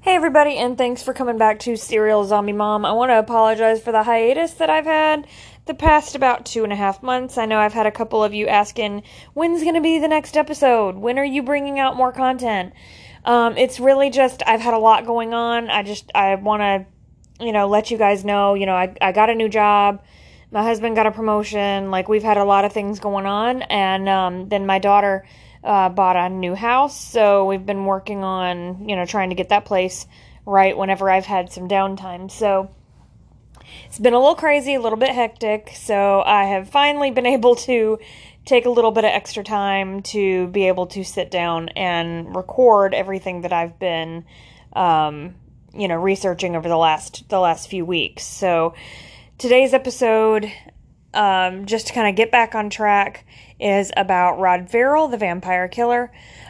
Hey everybody, and thanks for coming back to Serial Zombie Mom. I want to apologize for the hiatus that I've had the past about 2.5 months. I know I've had a couple of you asking, when's going to be the next episode? When are you bringing out more content? It's really just, I've had a lot going on. I want to, let you guys know, I got a new job. My husband got a promotion. We've had a lot of things going on. And then my daughter bought a new house, so we've been working on, trying to get that place right whenever I've had some downtime. So it's been a little crazy, a little bit hectic, so I have finally been able to take a little bit of extra time to be able to sit down and record everything that I've been, researching over the last few weeks. So today's episode, just to kind of get back on track, is about Rod Ferrell, the vampire killer.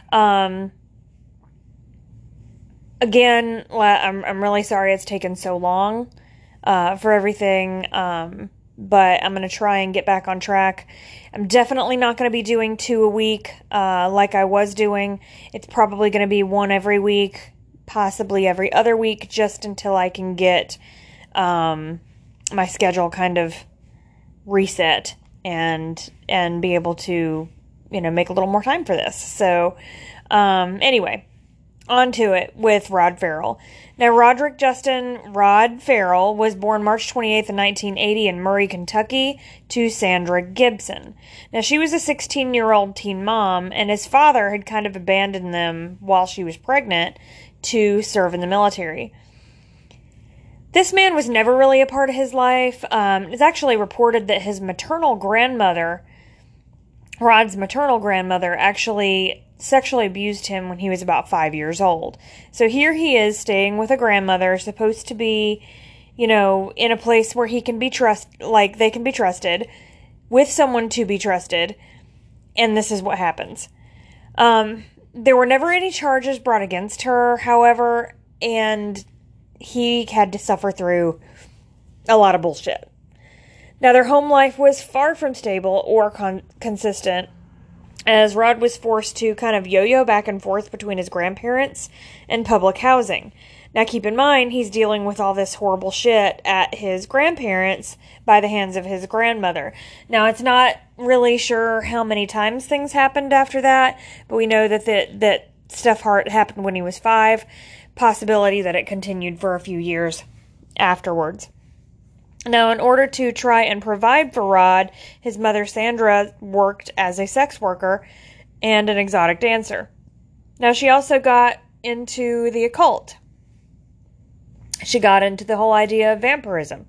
Again, I'm really sorry it's taken so long for everything, but I'm going to try and get back on track. I'm definitely not going to be doing 2 a week like I was doing. It's probably going to be 1 every week, possibly every other week, just until I can get my schedule kind of reset and be able to, make a little more time for this. So, anyway, on to it with Rod Ferrell. Now, Roderick Justin Rod Ferrell was born March 28th, 1980 in Murray, Kentucky, to Sandra Gibson. Now, she was a 16-year-old teen mom, and his father had kind of abandoned them while she was pregnant to serve in the military. This man was never really a part of his life. It's actually reported that his maternal grandmother, Rod's maternal grandmother, actually sexually abused him when he was about 5 years old. So here he is staying with a grandmother, supposed to be, in a place where he can be they can be trusted, with someone to be trusted, and this is what happens. There were never any charges brought against her, however, and he had to suffer through a lot of bullshit. Now, their home life was far from stable or consistent, as Rod was forced to kind of yo-yo back and forth between his grandparents and public housing. Now, keep in mind, he's dealing with all this horrible shit at his grandparents by the hands of his grandmother. Now, it's not really sure how many times things happened after that, but we know that stuff happened when he was 5. Possibility that it continued for a few years afterwards. Now, in order to try and provide for Rod, his mother Sandra worked as a sex worker and an exotic dancer. Now, she also got into the occult. She got into the whole idea of vampirism.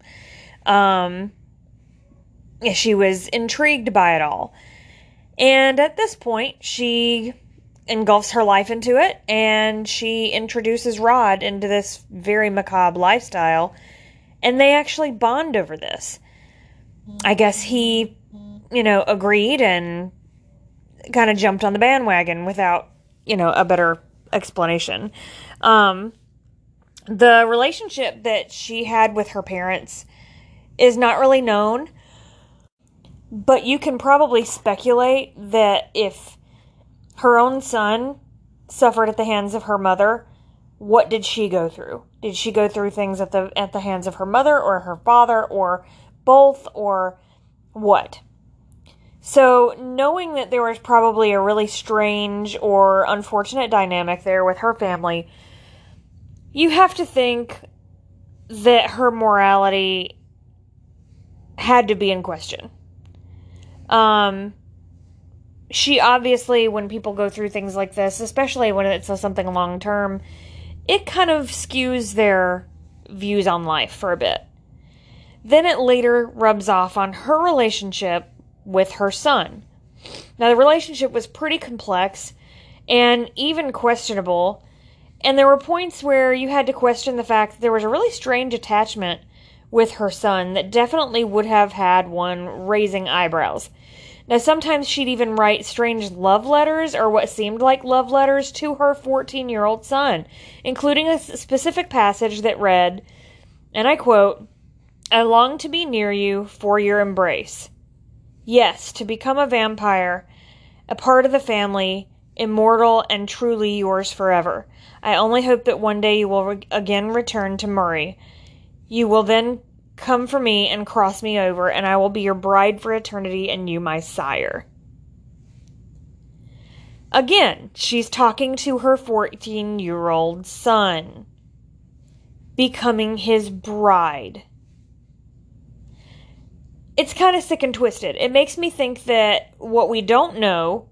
She was intrigued by it all. And at this point, she engulfs her life into it, and she introduces Rod into this very macabre lifestyle, and they actually bond over this. I guess he, agreed and kind of jumped on the bandwagon without, a better explanation. The relationship that she had with her parents is not really known, but you can probably speculate that if her own son suffered at the hands of her mother, what did she go through? Did she go through things at the hands of her mother or her father or both, or what? So knowing that there was probably a really strange or unfortunate dynamic there with her family, you have to think that her morality had to be in question. She obviously, when people go through things like this, especially when it's something long-term, it kind of skews their views on life for a bit. Then it later rubs off on her relationship with her son. Now, the relationship was pretty complex and even questionable, and there were points where you had to question the fact that there was a really strange attachment with her son that definitely would have had one raising eyebrows. Now, sometimes she'd even write strange love letters, or what seemed like love letters, to her 14-year-old son, including a specific passage that read, and I quote, "I long to be near you for your embrace. Yes, to become a vampire, a part of the family, immortal, and truly yours forever. I only hope that one day you will again return to Murray. You will then come for me and cross me over, and I will be your bride for eternity, and you my sire. Again, she's talking to her 14-year-old son, becoming his bride. It's kind of sick and twisted. It makes me think that what we don't know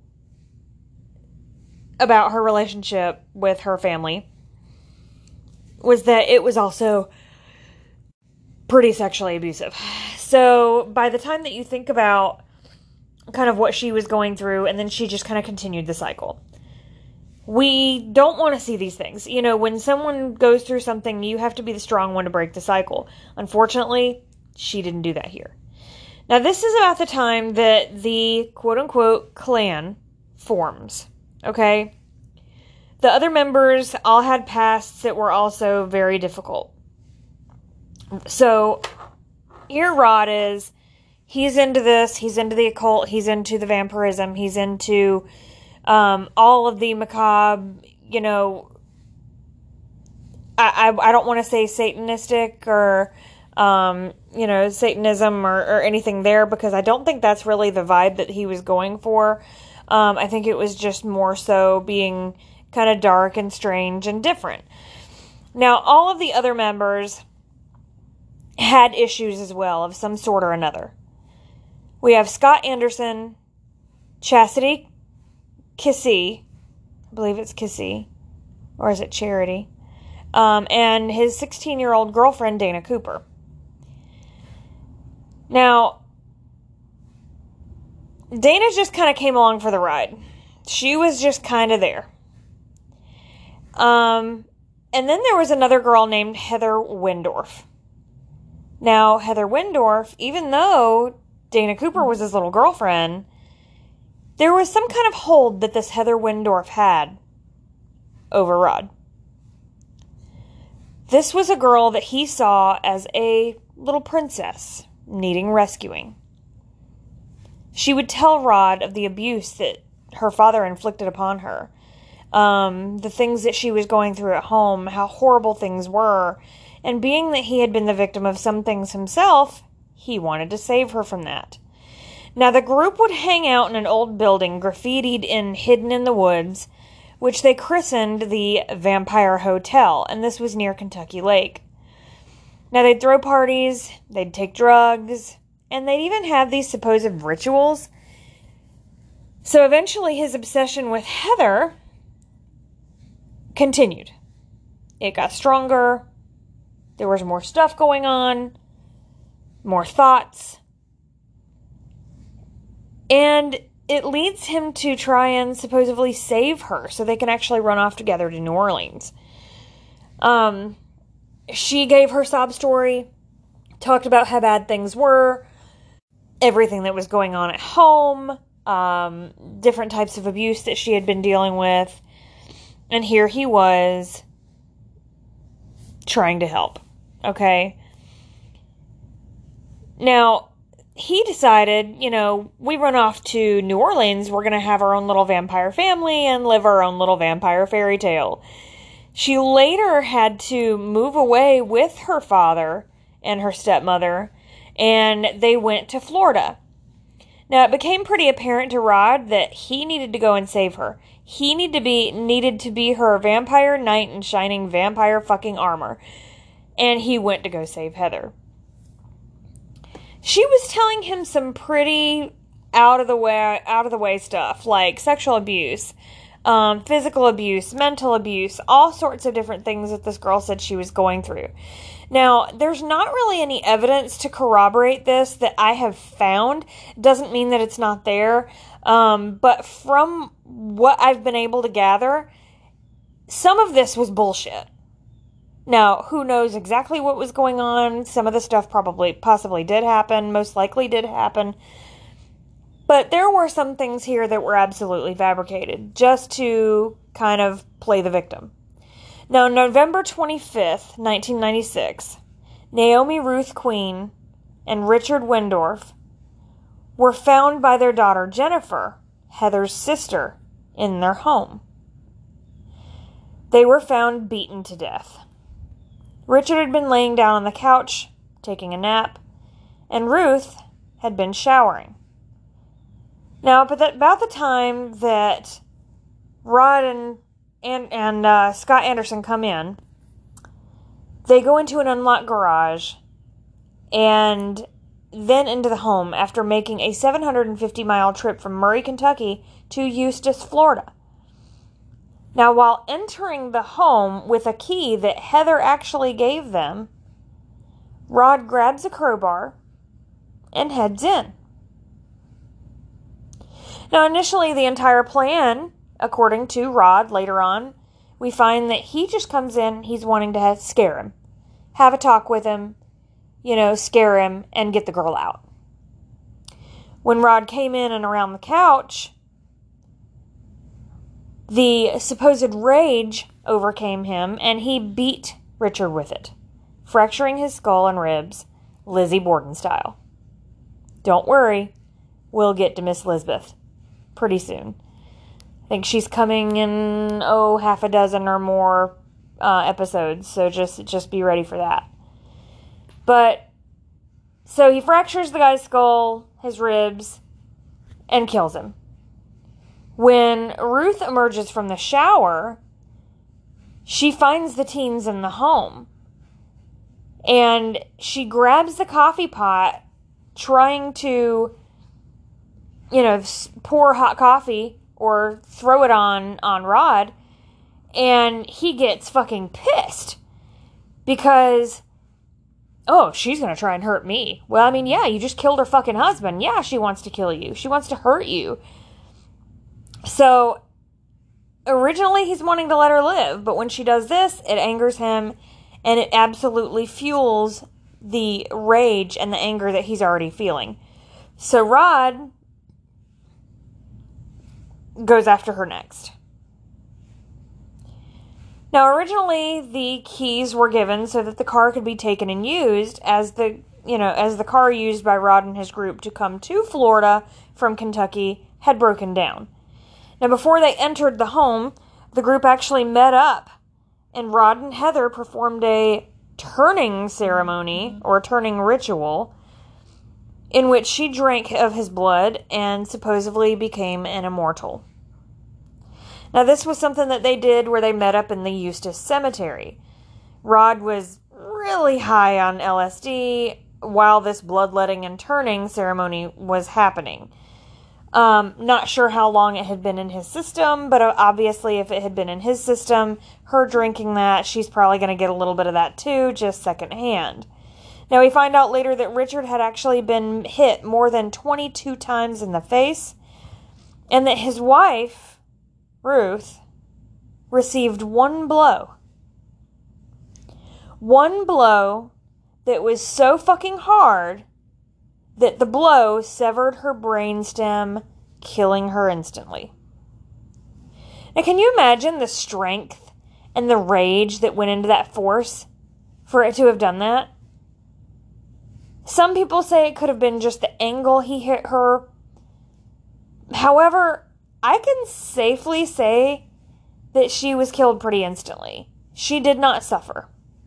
about her relationship with her family was that it was also pretty sexually abusive. So by the time that you think about kind of what she was going through, and then she just kind of continued the cycle. We don't want to see these things. You know, when someone goes through something, you have to be the strong one to break the cycle. Unfortunately, she didn't do that here. Now, this is about the time that the quote-unquote clan forms, okay? The other members all had pasts that were also very difficult. So, here Rod is. He's into this. He's into the occult. He's into the vampirism. He's into all of the macabre, you know, I don't want to say satanistic or, you know, Satanism or anything there, because I don't think that's really the vibe that he was going for. I think it was just more so being kind of dark and strange and different. Now, all of the other members had issues as well of some sort or another. We have Scott Anderson, Chastity Kissy, I believe it's Kissy, or is it Charity, and his 16-year-old girlfriend, Dana Cooper. Now, Dana just kind of came along for the ride. She was just kind of there. And then there was another girl named Heather Wendorf. Now, Heather Wendorf, even though Dana Cooper was his little girlfriend, there was some kind of hold that this Heather Wendorf had over Rod. This was a girl that he saw as a little princess needing rescuing. She would tell Rod of the abuse that her father inflicted upon her, the things that she was going through at home, how horrible things were, and being that he had been the victim of some things himself, he wanted to save her from that. Now, the group would hang out in an old building graffitied and hidden in the woods, which they christened the Vampire Hotel, and this was near Kentucky Lake. Now, they'd throw parties, they'd take drugs, and they'd even have these supposed rituals. So eventually his obsession with Heather continued. It got stronger. There was more stuff going on, more thoughts. And it leads him to try and supposedly save her so they can actually run off together to New Orleans. She gave her sob story, talked about how bad things were, everything that was going on at home, different types of abuse that she had been dealing with. And here he was trying to help. Okay? Now, he decided, you know, we run off to New Orleans, we're going to have our own little vampire family and live our own little vampire fairy tale. She later had to move away with her father and her stepmother, and they went to Florida. Now, it became pretty apparent to Rod that he needed to go and save her. He needed to be her vampire knight in shining vampire fucking armor. And he went to go save Heather. She was telling him some pretty out of the way stuff, like sexual abuse, physical abuse, mental abuse, all sorts of different things that this girl said she was going through. Now, there's not really any evidence to corroborate this that I have found. Doesn't mean that it's not there. But from what I've been able to gather, some of this was bullshit. Now, who knows exactly what was going on? Some of the stuff possibly did happen, most likely did happen. But there were some things here that were absolutely fabricated, just to kind of play the victim. Now, November 25th, 1996, Naomi Ruth Queen and Richard Wendorf were found by their daughter Jennifer, Heather's sister, in their home. They were found beaten to death. Richard had been laying down on the couch, taking a nap, and Ruth had been showering. Now, about the time that Rod and Scott Anderson come in, they go into an unlocked garage and then into the home after making a 750-mile trip from Murray, Kentucky to Eustis, Florida. Now, while entering the home with a key that Heather actually gave them, Rod grabs a crowbar and heads in. Now, initially, the entire plan, according to Rod later on, we find that he just comes in, he's wanting to scare him, have a talk with him, scare him, and get the girl out. When Rod came in and around the couch, the supposed rage overcame him, and he beat Richard with it, fracturing his skull and ribs, Lizzie Borden style. Don't worry, we'll get to Miss Lisbeth pretty soon. I think she's coming in, half a dozen or more episodes, so just be ready for that. But, so he fractures the guy's skull, his ribs, and kills him. When Ruth emerges from the shower, she finds the teens in the home. And she grabs the coffee pot, trying to, pour hot coffee or throw it on Rod. And he gets fucking pissed. Because, she's going to try and hurt me. Well, I mean, yeah, you just killed her fucking husband. Yeah, she wants to kill you. She wants to hurt you. So, originally he's wanting to let her live, but when she does this, it angers him, and it absolutely fuels the rage and the anger that he's already feeling. So Rod goes after her next. Now, originally, the keys were given so that the car could be taken and used as the car used by Rod and his group to come to Florida from Kentucky had broken down. Now, before they entered the home, the group actually met up, and Rod and Heather performed a turning ceremony, or a turning ritual, in which she drank of his blood and supposedly became an immortal. Now, this was something that they did where they met up in the Eustis Cemetery. Rod was really high on LSD while this bloodletting and turning ceremony was happening. Not sure how long it had been in his system, but obviously if it had been in his system, her drinking that, she's probably going to get a little bit of that too, just secondhand. Now, we find out later that Richard had actually been hit more than 22 times in the face, and that his wife, Ruth, received one blow. One blow that was so fucking hard that the blow severed her brainstem, killing her instantly. Now, can you imagine the strength and the rage that went into that force for it to have done that? Some people say it could have been just the angle he hit her. However, I can safely say that she was killed pretty instantly. She did not suffer.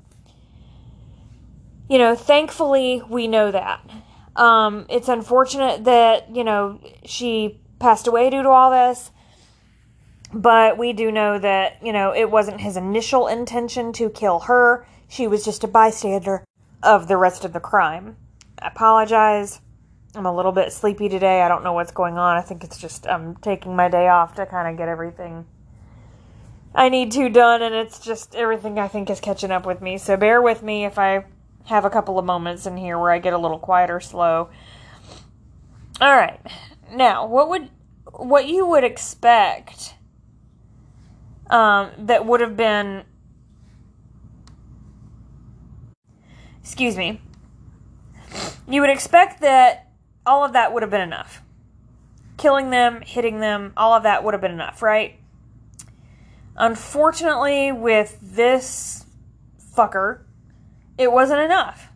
Thankfully, we know that. It's unfortunate that, she passed away due to all this. But we do know that, it wasn't his initial intention to kill her. She was just a bystander of the rest of the crime. I apologize. I'm a little bit sleepy today. I don't know what's going on. I think it's just I'm taking my day off to kind of get everything I need to done. And it's just everything I think is catching up with me. So bear with me if I have a couple of moments in here where I get a little quiet or slow. All right. Now, what you would expect that would have been, you would expect that all of that would have been enough. Killing them, hitting them, all of that would have been enough, right? Unfortunately, with this fucker, it wasn't enough.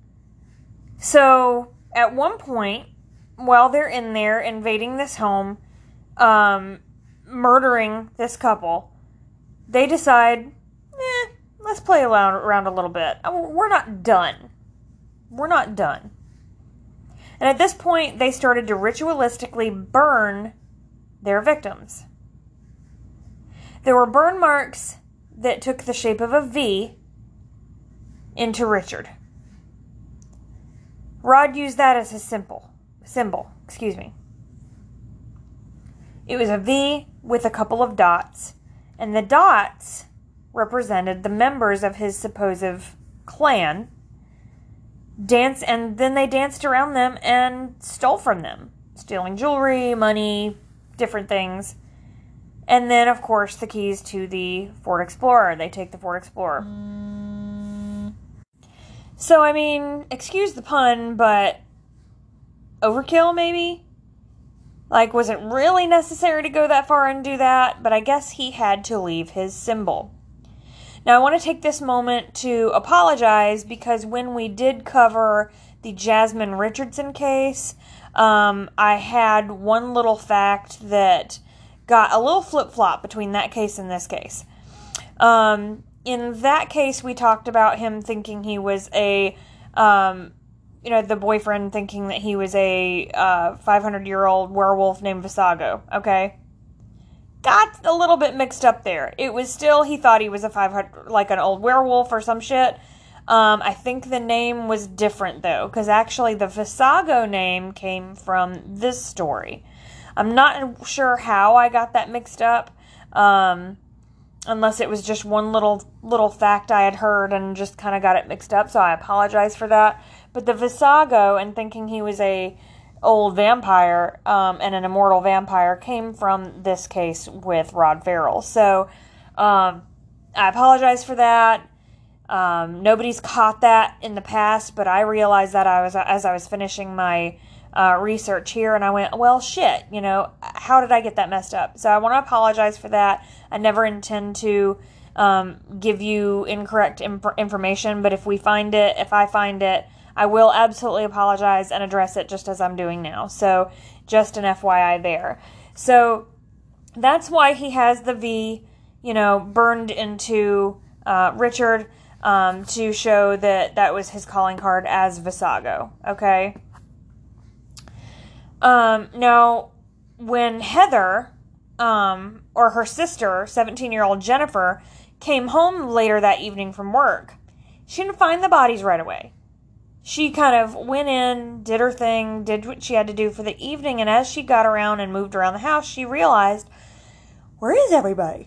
So, at one point, while they're in there invading this home, murdering this couple, they decide, let's play around a little bit. We're not done. We're not done. And at this point, they started to ritualistically burn their victims. There were burn marks that took the shape of a V into Richard. Rod used that as his symbol. It was a V with a couple of dots, and the dots represented the members of his supposed clan. And then they danced around them and stole from them, stealing jewelry, money, different things. And then, of course, the keys to the Ford Explorer. They take the Ford Explorer. So, I mean, excuse the pun, but overkill, maybe? Like, was it really necessary to go that far and do that? But I guess he had to leave his symbol. Now, I want to take this moment to apologize because when we did cover the Jasmine Richardson case, I had one little fact that got a little flip-flop between that case and this case. In that case, we talked about him thinking he was the boyfriend thinking that he was a 500-year-old werewolf named Visago, okay? Got a little bit mixed up there. It was still, he thought he was a 500, like an old werewolf or some shit. I think the name was different, though, because actually the Visago name came from this story. I'm not sure how I got that mixed up, unless it was just one little fact I had heard and just kind of got it mixed up, so I apologize for that. But the Visago, and thinking he was a old vampire, and an immortal vampire, came from this case with Rod Ferrell. So, I apologize for that. Nobody's caught that in the past, but I realized that as I was finishing my research here, and I went, well, shit, how did I get that messed up? So I want to apologize for that. I never intend to give you incorrect information, but if I find it, I will absolutely apologize and address it just as I'm doing now. So just an FYI there. So that's why he has the V, burned into Richard, to show that was his calling card as Visago, okay? Now, when Heather, or her sister, 17-year-old Jennifer, came home later that evening from work, she didn't find the bodies right away. She kind of went in, did her thing, did what she had to do for the evening, and as she got around and moved around the house, she realized, where is everybody?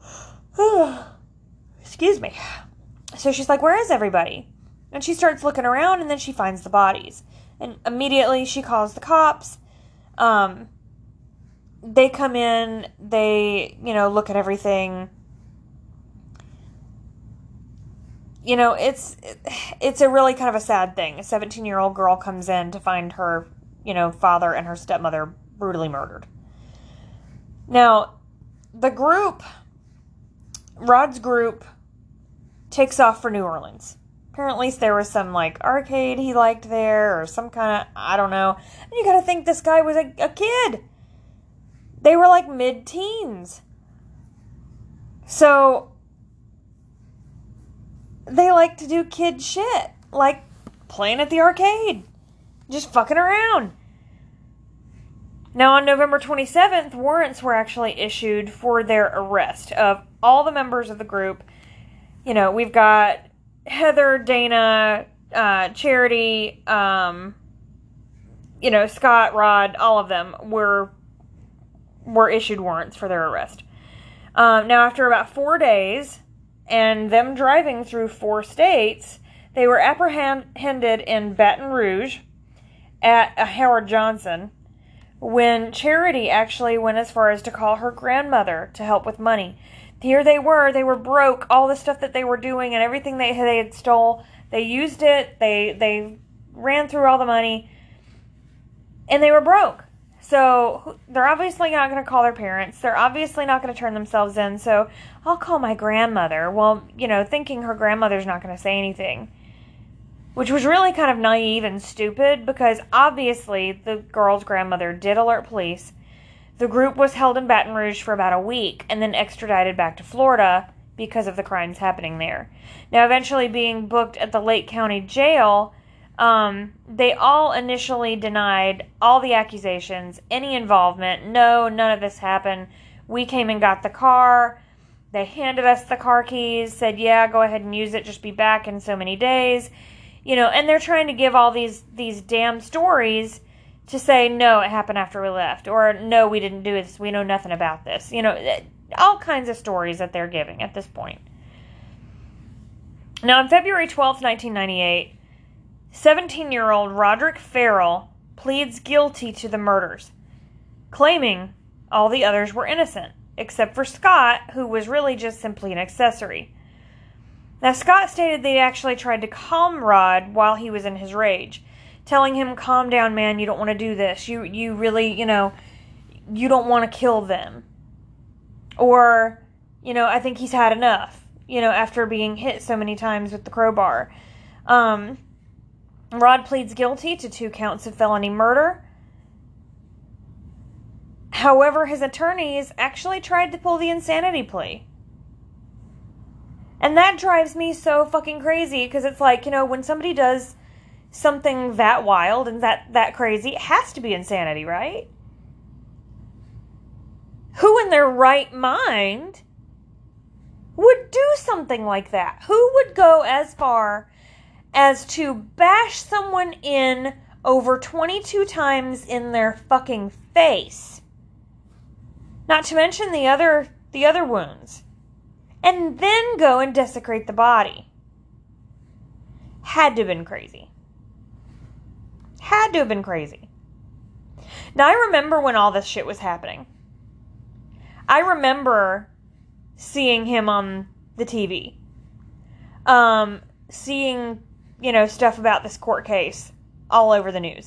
Excuse me. So she's like, where is everybody? And she starts looking around, and then she finds the bodies. And immediately she calls the cops. They come in, they, look at everything. It's a really kind of a sad thing. A 17-year-old girl comes in to find her, father and her stepmother brutally murdered. Now, Rod's group takes off for New Orleans. Apparently there was some, arcade he liked there, or some kind of, I don't know. And you gotta think this guy was a kid. They were, mid-teens. So they like to do kid shit, like playing at the arcade, just fucking around. Now, on November 27th, warrants were actually issued for their arrest of all the members of the group. We've got Heather, Dana, Charity, Scott, Rod, all of them were issued warrants for their arrest. Now, after about 4 days, and them driving through 4 states, they were apprehended in Baton Rouge at a Howard Johnson, when Charity actually went as far as to call her grandmother to help with money. Here they were broke, all the stuff that they were doing and everything they had stole, they used it, they ran through all the money, and they were broke. So they're obviously not going to call their parents. They're obviously not going to turn themselves in. So I'll call my grandmother. Well, thinking her grandmother's not going to say anything. Which was really kind of naive and stupid, because obviously the girl's grandmother did alert police. The group was held in Baton Rouge for about a week and then extradited back to Florida because of the crimes happening there. Now, eventually being booked at the Lake County Jail, they all initially denied all the accusations, any involvement. No, none of this happened. We came and got the car. They handed us the car keys, said, yeah, go ahead and use it, just be back in so many days. And they're trying to give all these damn stories to say, no, it happened after we left, or no, we didn't do this, we know nothing about this. All kinds of stories that they're giving at this point. Now, on February 12th, 1998, 17-year-old Roderick Farrell pleads guilty to the murders, claiming all the others were innocent, except for Scott, who was really just simply an accessory. Now, Scott stated they actually tried to calm Rod while he was in his rage, telling him, calm down, man, you don't want to do this. You really, you don't want to kill them. Or, I think he's had enough, after being hit so many times with the crowbar. Rod pleads guilty to 2 counts of felony murder. However, his attorneys actually tried to pull the insanity plea. And that drives me so fucking crazy, because it's like, when somebody does something that wild and that crazy, it has to be insanity, right? Who in their right mind would do something like that? Who would go as far as to bash someone in over 22 times in their fucking face? Not to mention the other wounds. And then go and desecrate the body. Had to have been crazy. Had to have been crazy. Now, I remember when all this shit was happening. I remember seeing him on the TV. Seeing, stuff about this court case all over the news.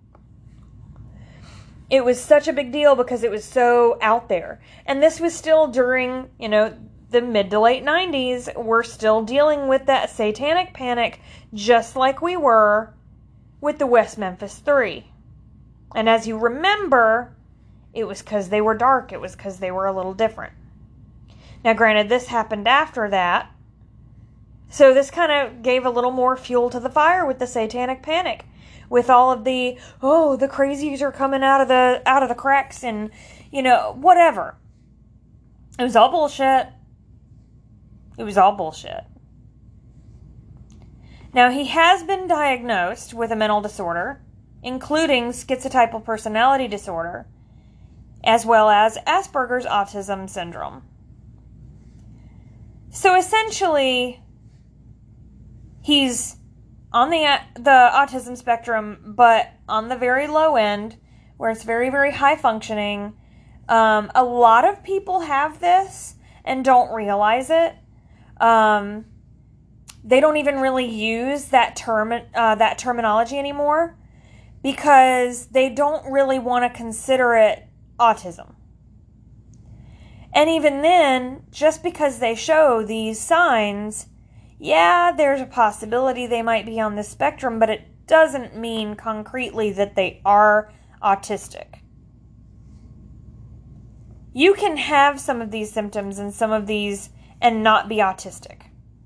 It was such a big deal because it was so out there. And this was still during, the mid to late 90s. We're still dealing with that satanic panic just like we were with the West Memphis 3. And as you remember, it was because they were dark. It was because they were a little different. Now, granted, this happened after that. So this kind of gave a little more fuel to the fire with the satanic panic. With all of the crazies are coming out of the cracks and, whatever. It was all bullshit. It was all bullshit. Now, he has been diagnosed with a mental disorder, including schizotypal personality disorder, as well as Asperger's autism syndrome. So essentially, he's on the autism spectrum, but on the very low end, where it's very, very high functioning. A lot of people have this and don't realize it. They don't even really use that terminology anymore because they don't really want to consider it autism. And even then, just because they show these signs, yeah, there's a possibility they might be on the spectrum, but it doesn't mean concretely that they are autistic. You can have some of these symptoms and some of these and not be autistic.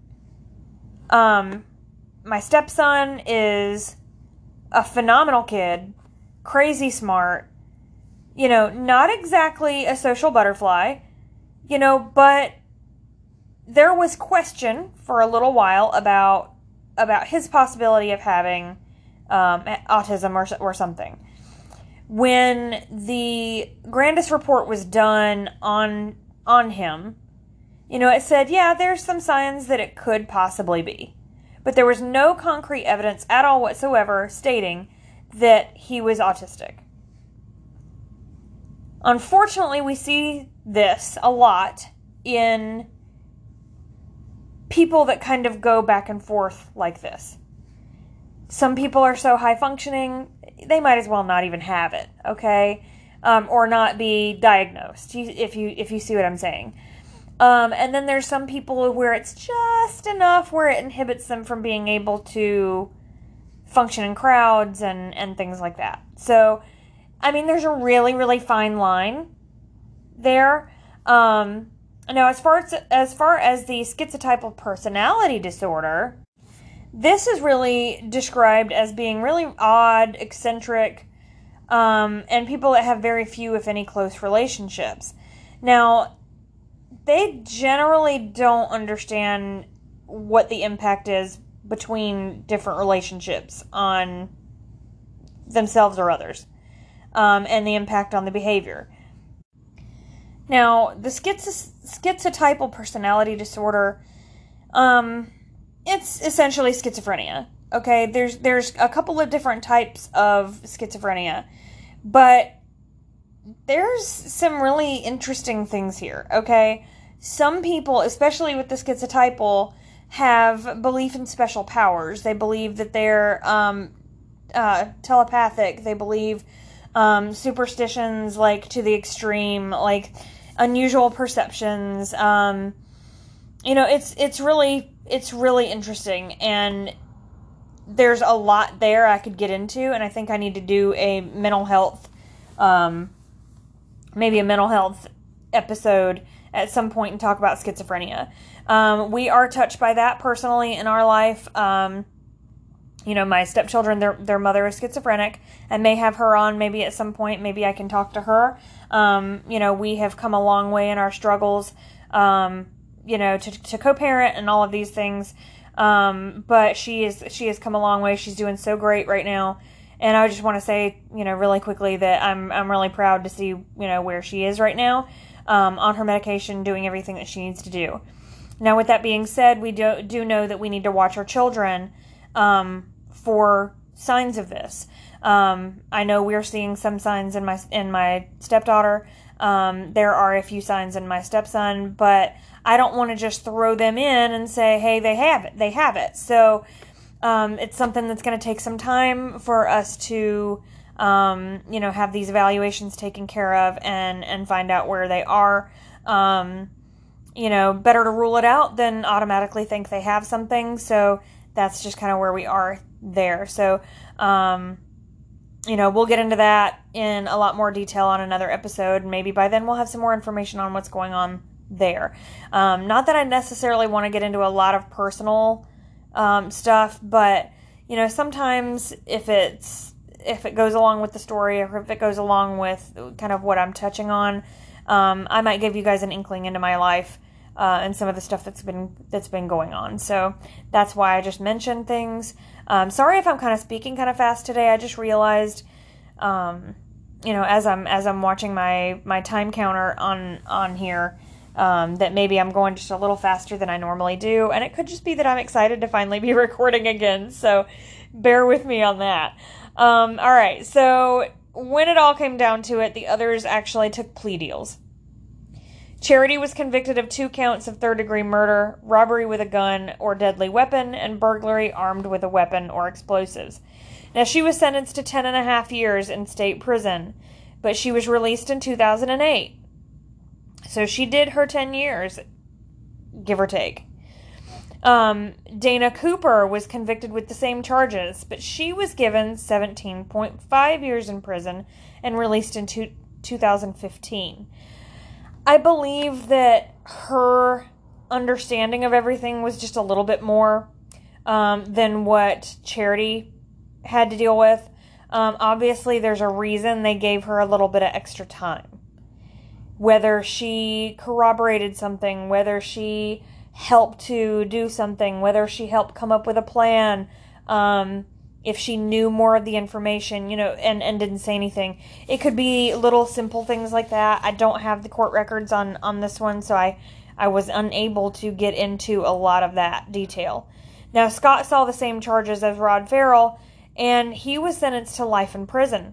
My stepson is a phenomenal kid, crazy smart, not exactly a social butterfly, but there was question for a little while about his possibility of having autism or something. When the Grandis report was done on him, it said, yeah, there's some signs that it could possibly be. But there was no concrete evidence at all whatsoever stating that he was autistic. Unfortunately, we see this a lot in people that kind of go back and forth like this. Some people are so high functioning, they might as well not even have it, okay? Or not be diagnosed, if you see what I'm saying. And then there's some people where it's just enough where it inhibits them from being able to function in crowds and things like that. So I mean, there's a really, really fine line there. Now, as far as the schizotypal personality disorder, this is really described as being really odd, eccentric, and people that have very few, if any, close relationships. Now, they generally don't understand what the impact is between different relationships on themselves or others, and the impact on the behavior. Now, the schizotypal personality disorder, it's essentially schizophrenia. Okay, there's a couple of different types of schizophrenia, but there's some really interesting things here. Okay, some people, especially with the schizotypal, have belief in special powers. They believe that they're telepathic. They believe superstitions, like, to the extreme, like unusual perceptions. It's really interesting, and there's a lot there I could get into, and I think I need to do a mental health, maybe a mental health episode at some point and talk about schizophrenia. We are touched by that personally in our life. My stepchildren, their mother is schizophrenic. I may have her on maybe at some point. Maybe I can talk to her. We have come a long way in our struggles, to co-parent and all of these things. But she has come a long way. She's doing so great right now. And I just want to say, really quickly that I'm really proud to see, where she is right now, on her medication, doing everything that she needs to do. Now, with that being said, we do know that we need to watch our children, for signs of this. I know we're seeing some signs in my stepdaughter. There are a few signs in my stepson, but I don't want to just throw them in and say, hey, they have it. So, it's something that's going to take some time for us to, have these evaluations taken care of and find out where they are. Better to rule it out than automatically think they have something. So that's just kind of where we are there. So, we'll get into that in a lot more detail on another episode. Maybe by then we'll have some more information on what's going on there. Not that I necessarily want to get into a lot of personal stuff, but sometimes if it goes along with the story, or if it goes along with kind of what I'm touching on, I might give you guys an inkling into my life, and some of the stuff that's been going on. So that's why I just mentioned things. Sorry if I'm kind of speaking kind of fast today. I just realized, as I'm watching my time counter on here, that maybe I'm going just a little faster than I normally do, and it could just be that I'm excited to finally be recording again, so bear with me on that. Alright, so when it all came down to it, the others actually took plea deals. Charity was convicted of 2 counts of third-degree murder, robbery with a gun or deadly weapon, and burglary armed with a weapon or explosives. Now, she was sentenced to 10.5 years in state prison, but she was released in 2008. So she did her 10 years, give or take. Dana Cooper was convicted with the same charges, but she was given 17.5 years in prison and released in 2015. I believe that her understanding of everything was just a little bit more than what Charity had to deal with. Obviously, there's a reason they gave her a little bit of extra time. Whether she corroborated something, whether she helped to do something, whether she helped come up with a plan, if she knew more of the information, and didn't say anything. It could be little simple things like that. I don't have the court records on this one, so I was unable to get into a lot of that detail. Now, Scott saw the same charges as Rod Farrell, and he was sentenced to life in prison.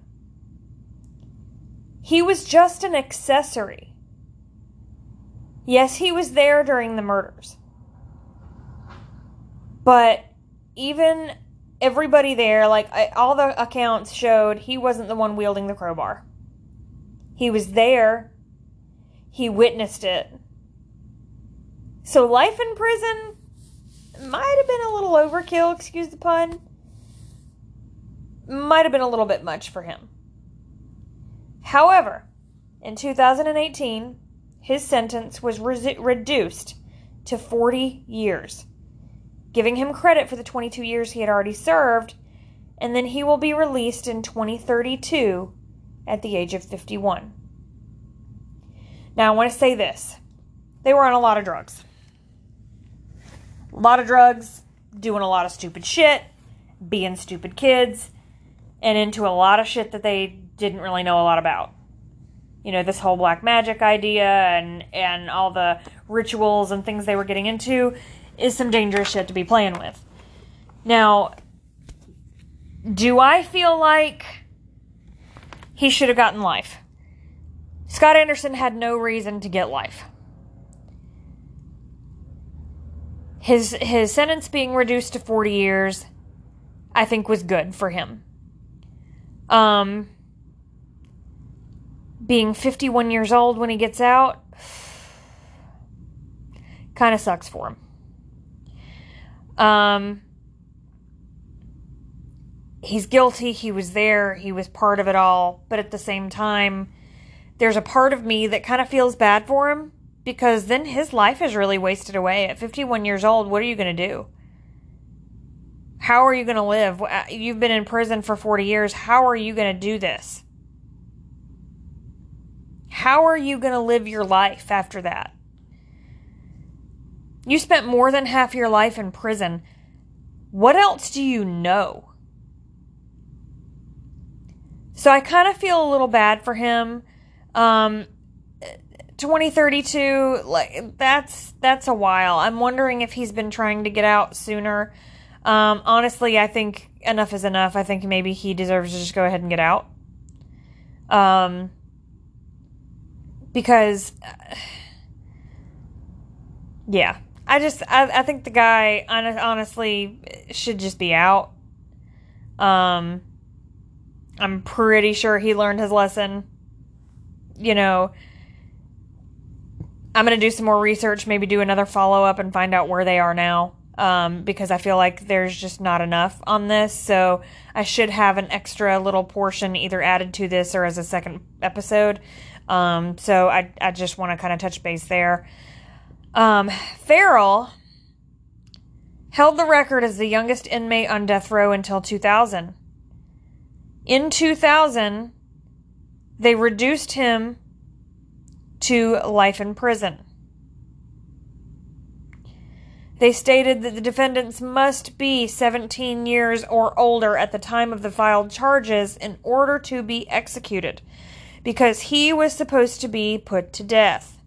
He was just an accessory. Yes, he was there during the murders. But even everybody there, all the accounts showed he wasn't the one wielding the crowbar. He was there. He witnessed it. So life in prison might have been a little overkill, excuse the pun. Might have been a little bit much for him. However, in 2018, his sentence was reduced to 40 years, giving him credit for the 22 years he had already served, and then he will be released in 2032 at the age of 51. Now, I want to say this. They were on a lot of drugs. A lot of drugs, doing a lot of stupid shit, being stupid kids, and into a lot of shit that they didn't really know a lot about. You know, this whole black magic idea and all the rituals and things they were getting into is some dangerous shit to be playing with. Now, do I feel like he should have gotten life? Scott Anderson had no reason to get life. His sentence being reduced to 40 years, I think, was good for him. Being 51 years old when he gets out kind of sucks for him. He's guilty. He was there. He was part of it all. But at the same time, there's a part of me that kind of feels bad for him, because then his life is really wasted away. At 51 years old, what are you going to do? How are you going to live? You've been in prison for 40 years. How are you going to do this? How are you going to live your life after that? You spent more than half your life in prison. What else do you know? So I kind of feel a little bad for him. 2032, like, that's a while. I'm wondering if he's been trying to get out sooner. Honestly, I think enough is enough. I think maybe he deserves to just go ahead and get out. Because, yeah, I think the guy honestly should just be out. I'm pretty sure he learned his lesson. You know, I'm going to do some more research, maybe do another follow-up and find out where they are now. Because I feel like there's just not enough on this. So I should have an extra little portion either added to this or as a second episode. So I just want to kind of touch base there. Ferrell held the record as the youngest inmate on death row until 2000. In 2000, they reduced him to life in prison. They stated that the defendants must be 17 years or older at the time of the filed charges in order to be executed, because he was supposed to be put to death.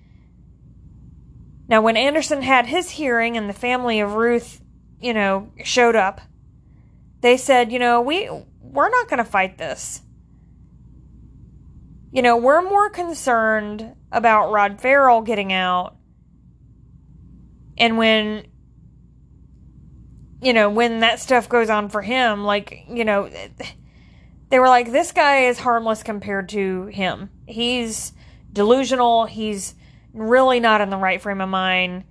Now, when Anderson had his hearing and the family of Ruth, showed up, they said, we're not going to fight this. We're more concerned about Rod Ferrell getting out. And when that stuff goes on for him, they were like, this guy is harmless compared to him. He's delusional. He's really not in the right frame of mind.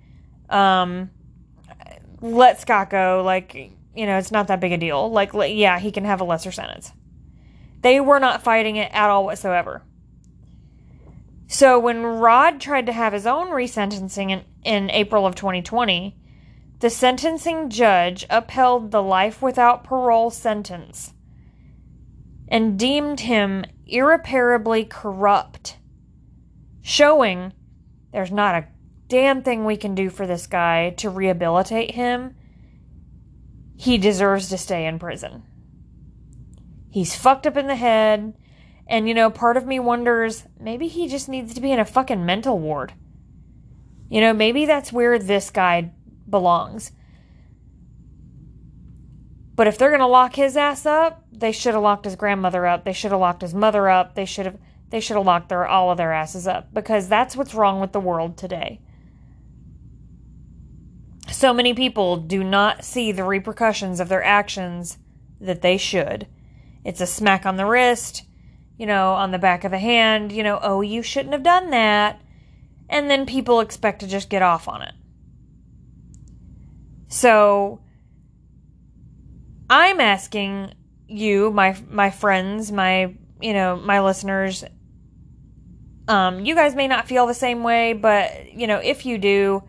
Let Scott go. It's not that big a deal. Yeah, he can have a lesser sentence. They were not fighting it at all whatsoever. So when Rod tried to have his own resentencing in April of 2020, the sentencing judge upheld the life without parole sentence and deemed him irreparably corrupt, showing there's not a damn thing we can do for this guy to rehabilitate him. He deserves to stay in prison. He's fucked up in the head. And, part of me wonders, maybe he just needs to be in a fucking mental ward. Maybe that's where this guy belongs. But if they're going to lock his ass up, they should have locked his grandmother up. They should have locked his mother up. They should have locked all of their asses up. Because that's what's wrong with the world today. So many people do not see the repercussions of their actions that they should. It's a smack on the wrist, on the back of the hand, oh, you shouldn't have done that. And then people expect to just get off on it. So I'm asking you, my friends, my my listeners, you guys may not feel the same way, but, if you do,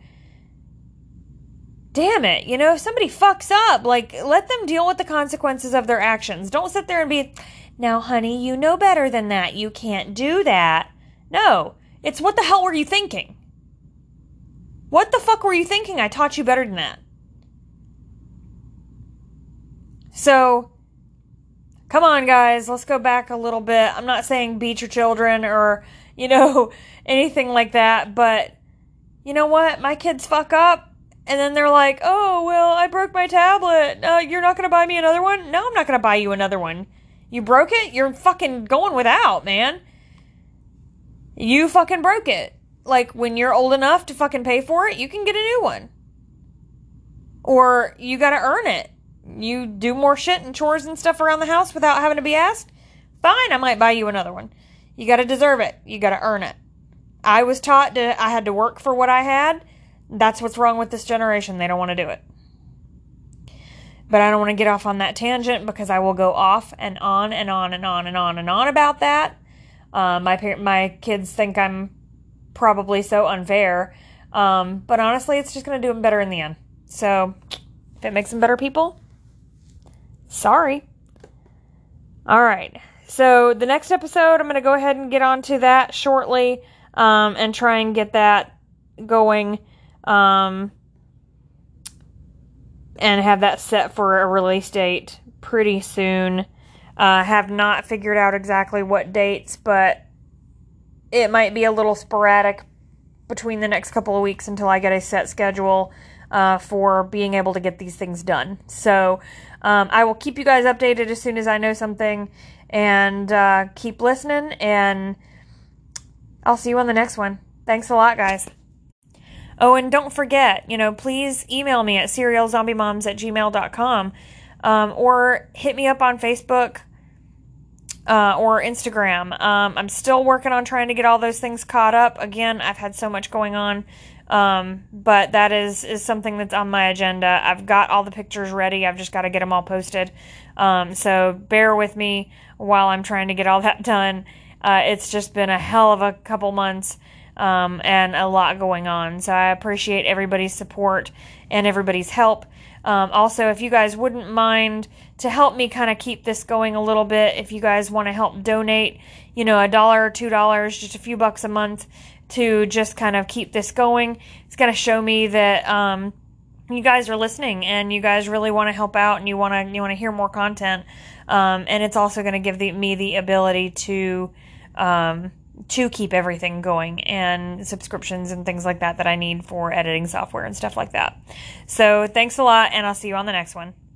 damn it, if somebody fucks up, like, let them deal with the consequences of their actions. Don't sit there and be, now, honey, you know better than that. You can't do that. No, it's what the hell were you thinking? What the fuck were you thinking? I taught you better than that. So, come on, guys, let's go back a little bit. I'm not saying beat your children or, anything like that, but you know what? My kids fuck up, and then they're like, oh, well, I broke my tablet. You're not going to buy me another one? No, I'm not going to buy you another one. You broke it? You're fucking going without, man. You fucking broke it. Like, when you're old enough to fucking pay for it, you can get a new one. Or you gotta earn it. You do more shit and chores and stuff around the house without having to be asked? Fine, I might buy you another one. You gotta deserve it. You gotta earn it. I was taught I had to work for what I had. That's what's wrong with this generation. They don't want to do it. But I don't want to get off on that tangent because I will go off and on and on and on and on and on about that. My kids think I'm probably so unfair. But honestly, it's just going to do them better in the end. So, if it makes them better people, sorry. All right. So, the next episode, I'm going to go ahead and get on to that shortly and try and get that going. And have that set for a release date pretty soon. Have not figured out exactly what dates, but it might be a little sporadic between the next couple of weeks until I get a set schedule for being able to get these things done. So I will keep you guys updated as soon as I know something, and keep listening, and I'll see you on the next one. Thanks a lot, guys. Oh, and don't forget, please email me at serialzombiemoms@gmail.com, or hit me up on Facebook or Instagram. I'm still working on trying to get all those things caught up. Again, I've had so much going on, but that is something that's on my agenda. I've got all the pictures ready. I've just got to get them all posted. So bear with me while I'm trying to get all that done. It's just been a hell of a couple months. And a lot going on. So I appreciate everybody's support and everybody's help. Also, if you guys wouldn't mind to help me kind of keep this going a little bit, if you guys want to help donate, $1 or $2, just a few bucks a month to just kind of keep this going, it's going to show me that, you guys are listening and you guys really want to help out and you want to hear more content. And it's also going to give me the ability to keep everything going and subscriptions and things like that I need for editing software and stuff like that. So thanks a lot, and I'll see you on the next one.